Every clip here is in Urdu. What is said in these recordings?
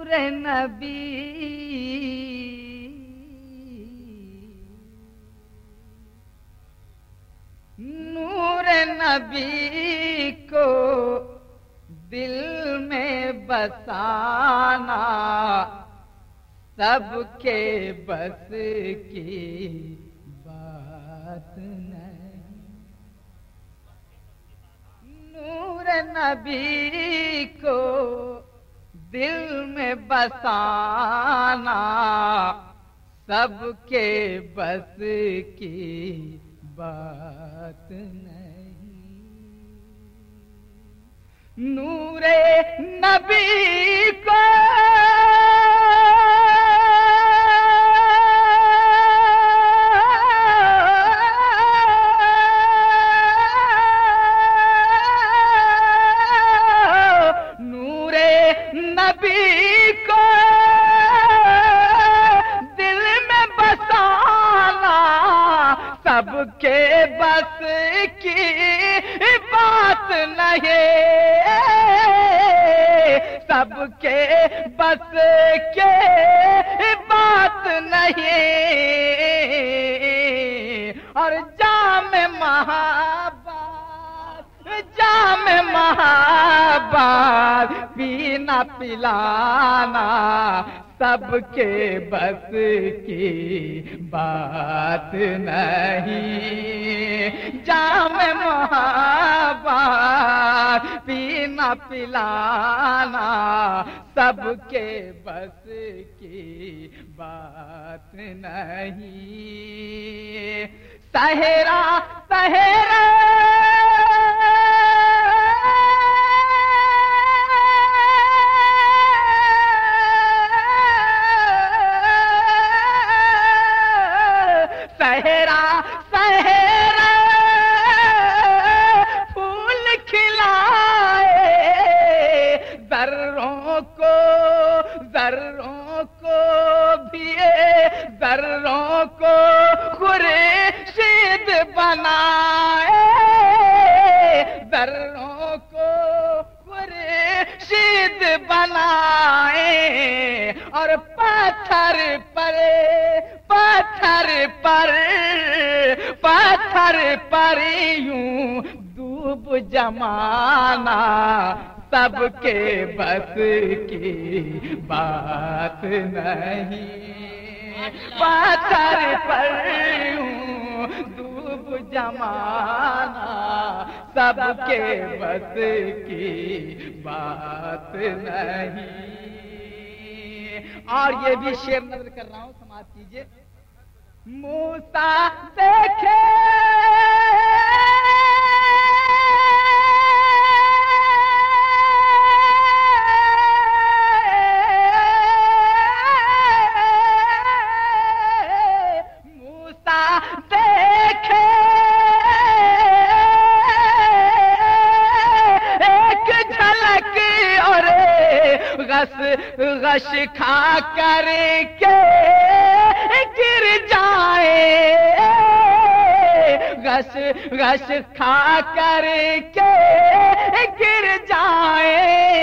نبی نور نبی کو دل میں بسانا سب کے بس کی بات نہیں. نور نبی کو دل میں بسانا سب کے بس کی بات نہیں. نور نبی کو نبی کو دل میں بسانا سب کے بس کی بات نہیں. سب کے بس کے بات نہیں. اور جام محبت پینا پلانا سب کے بس کی بات نہیں. جام محبت پینا پلانا سب کے بس کی بات نہیں. سہرا سہرا سہرا سہرا پھول کھلائے ذروں کو بھی ذروں کو خورشید بنائے. ذروں کو خورشید بنائے اور پتھر پر یوں ڈوب جمانا سب کے بس کی بات نہیں. پتھر پر یوں ڈوب جمانا سب کے بس کی بات نہیں. اور یہ بھی شعر نظر کر رہا ہوں، سماعت کیجیے. موسیٰ دیکھے غش کھا کر کے گر جائے. غش کھا کر کے گر جائے.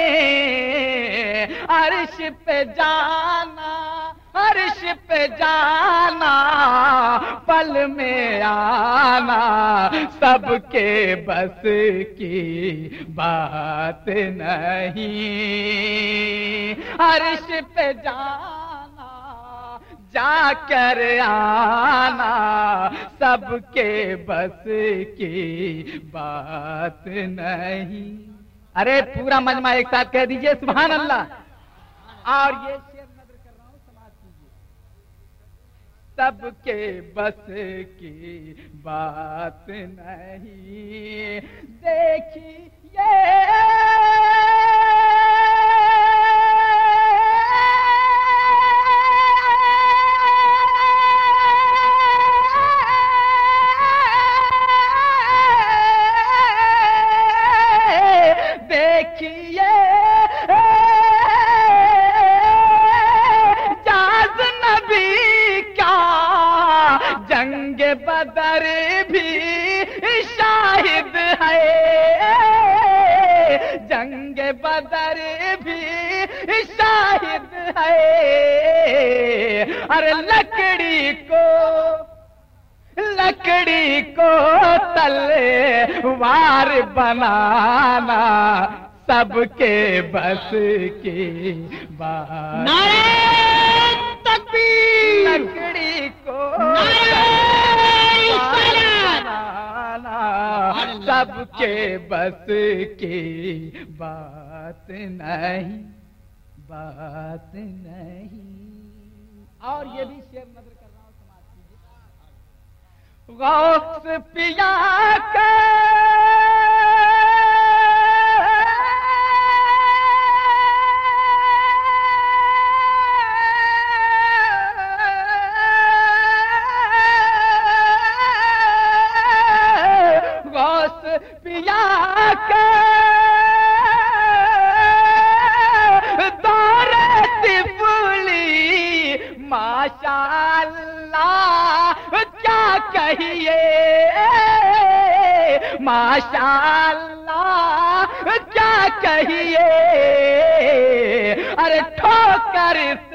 عرش پہ جانا پل میں آنا سب کے بس کی بات نہیں. عرش پہ جانا جا کر آنا سب کے بس کی بات نہیں. ارے پورا مجمع ایک ساتھ کہہ دیجئے سبحان اللہ. اور یہ سب کے بس کی بات نہیں. دیکھیے جنگ بدر بھی شاہد ہے. جنگ شاہد ہے، ارے لکڑی کو تلوار بنانا سب کے بس کی بات، نعرہ تکبیر، لکڑی کو بنانا سب کے بس کی بات نہیں، بات نہیں۔ اور یہ بھی شعر نظر کر رہا ہوں، سماعت کیجیے۔ غوث پیا کا غوث پیا کا ماشاءاللہ کیا کہیے، ماشاءاللہ کیا کہیے، ارے ٹھوکر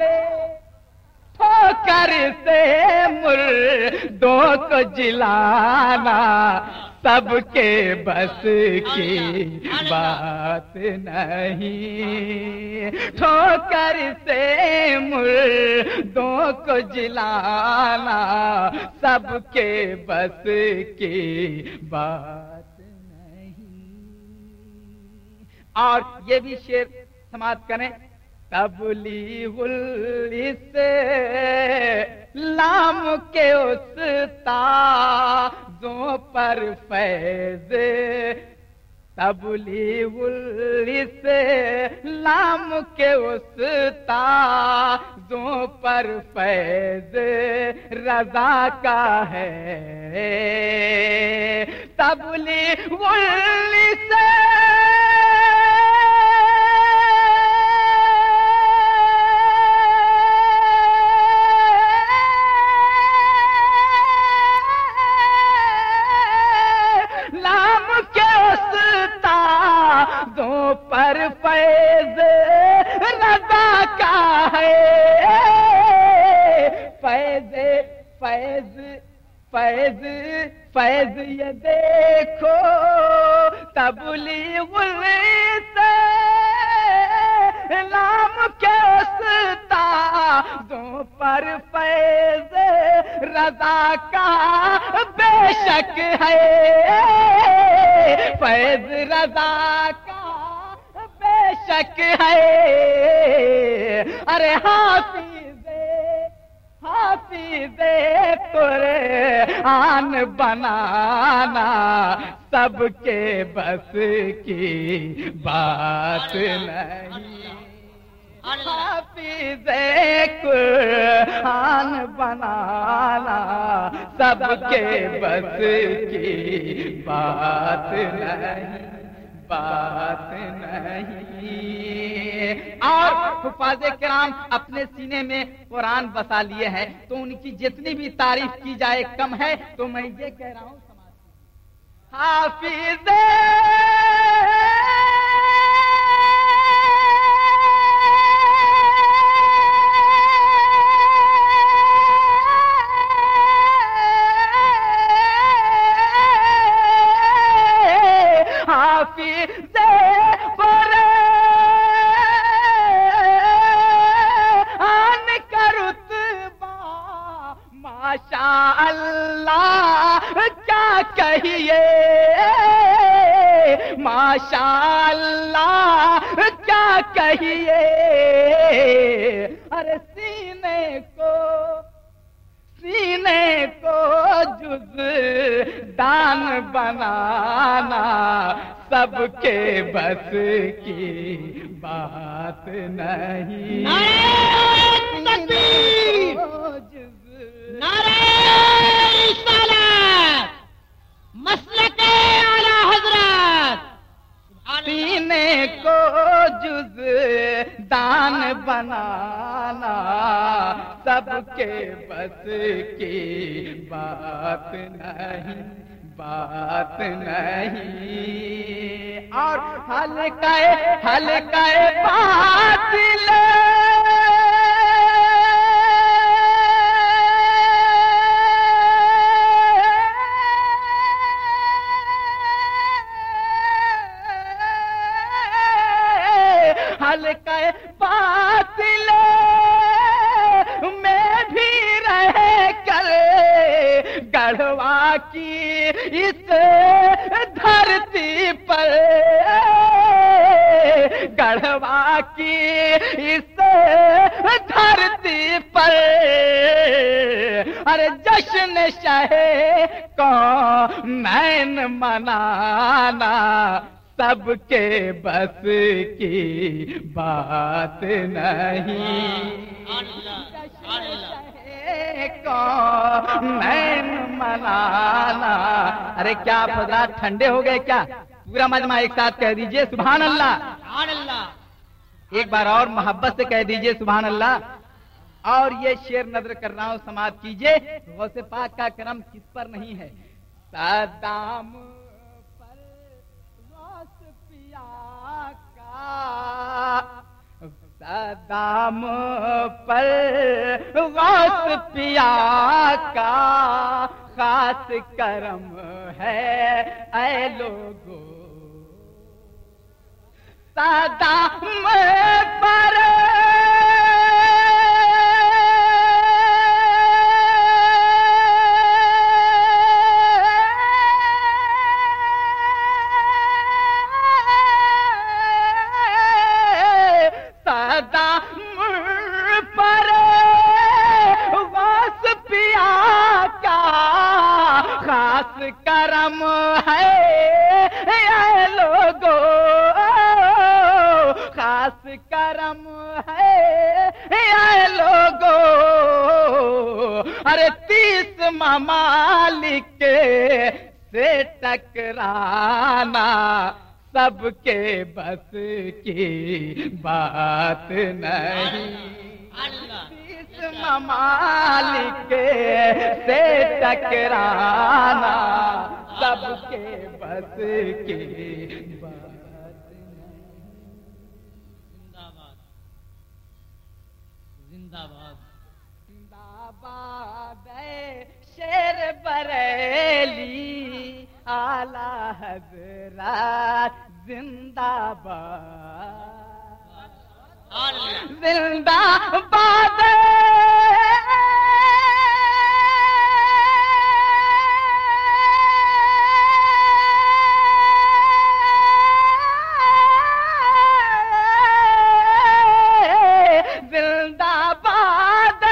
سے مردوں کو جلانا سب کے بس کی بات نہیں، ٹھوکر سے مردوں کو جلانا سب کے بس کی بات نہیں۔ اور یہ بھی شعر سماعت کریں۔ تبلیغ الاسلام کے استادوں پر فیض، تبلیغ الاسلام کے استادوں پر فیض رضا کا ہے، تبلیغ پر فیض رضا کا ہے، فیض یہ دیکھو تبلیغ الاسلام کے استادوں پر فیض رضا کا بے شک ہے، فیض رضا کا بے شک ہے، ارے حافظ قرآن بنانا سب کے بس کی بات نہیں، حافظ قرآن بنانا سب کے بس کی بات نہیں، بات نہیں۔ اور حفاظ کرام اپنے سینے میں قرآن بسا لیے ہیں، تو ان کی جتنی بھی تعریف کی جائے کم ہے، تو میں یہ کہہ رہا ہوں حافظ قرآن کا رتبہ ماشاءاللہ کیا کہیے، ماشاءاللہ کیا کہیے، ارے سینے کو جز دان بنانا سب کے بس کی بات نہیں، نعرہ رسالت، مسلک اعلی حضرت، سینے کو جز دان بنانا سب کے بس کی بات نہیں، بات نہیں۔ اور حلقہ باطل حلقہ باطل میں بھی رہ کر گڑھوا کی اس دھرتی پر، گڑھوا کی اس دھرتی پر، ارے جشن شہ کونین منانا سب کے بس کی بات نہیں، کونین منانا۔ ارے کیا آپ حضرات ٹھنڈے ہو گئے کیا؟ پورا مجمع ایک ساتھ کہہ دیجئے سبحان اللہ، سبحان اللہ۔ ایک بار اور محبت سے کہہ دیجئے سبحان اللہ۔ اور یہ شعر نظر کر رہا ہوں، سماعت کیجئے، غوث پاک کا کرم کس پر نہیں ہے۔ صدام پر غوث پیا کا، صدام پر غوث پیا کا خاص کرم ہے اے لوگو، صدام پر کرم ہے اے لوگو، خاص کرم ہے اے لوگو، ارے 30 ممالک سے ٹکرانا سب کے بس کی بات نہیں، 30 ممالک سے ٹکرانا سب کے بس کی بات نہیں۔ زندہ باد، زندہ باد اے شیر بریلی اعلی حضرات، زندہ باد، زندہ باد زندہ باد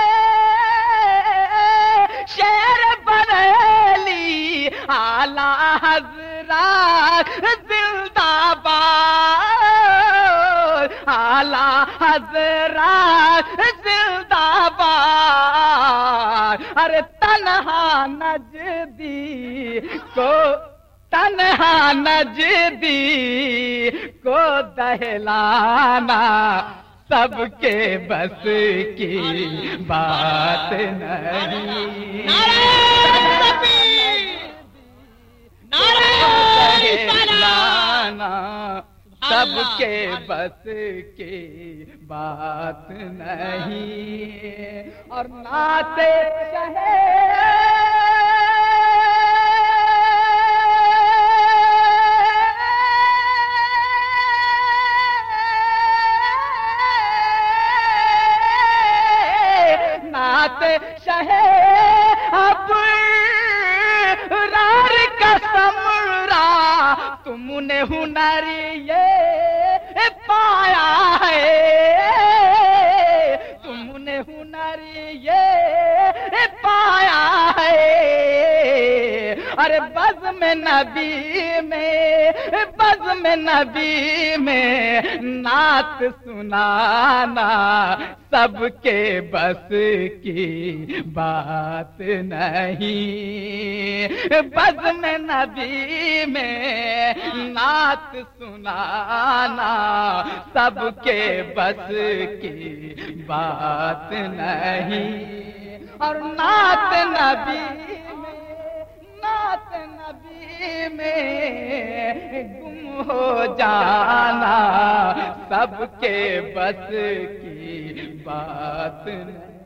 شیر بریلی اعلی حضرات، زندہ باد اعلی حضرات، زندہ باد، ارے تنہا نجدی کو، تنہا نجدی کو دہلانا سب کے بس کی بات نہیں، دہلانا سب کے بس کی بات نہیں۔ اور نعت شہ اب رار کا سمرا تم نے ہنر یہ پایا ہے، تم نے ہنر یہ پایا ہے، ارے بزم نبی میں، بزم نبی میں نعت سنانا سب کے بس کی بات نہیں، بزم نبی میں نعت سنانا سب کے بس کی بات نہیں۔ اور نعت نبی میں، نعت نبی میں گم ہو جانا سب کے بس کی بات نہیں۔